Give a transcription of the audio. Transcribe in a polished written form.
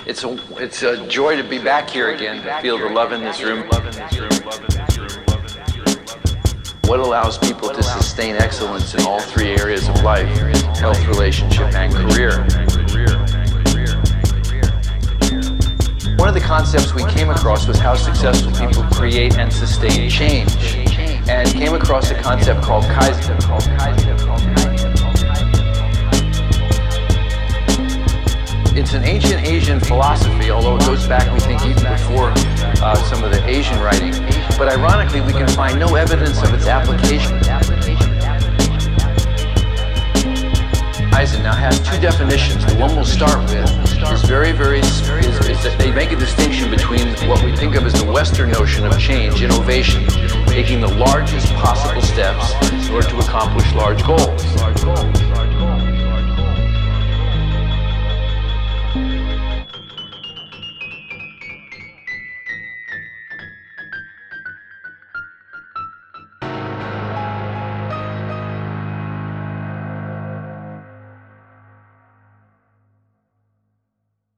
It's a joy to be back here again, to feel the love in this room. What allows people to sustain excellence in all three areas of life: health, relationship, and career? One of the concepts we came across was how successful people create and sustain change, and came across a concept called Kaizen. It's an ancient Asian philosophy, although it goes back, we think, even before some of the Asian writing. But ironically, we can find no evidence of its application. Kaizen now has two definitions. The one we'll start with is is that they make a distinction between what we think of as the Western notion of change, innovation, taking the largest possible steps in order to accomplish large goals.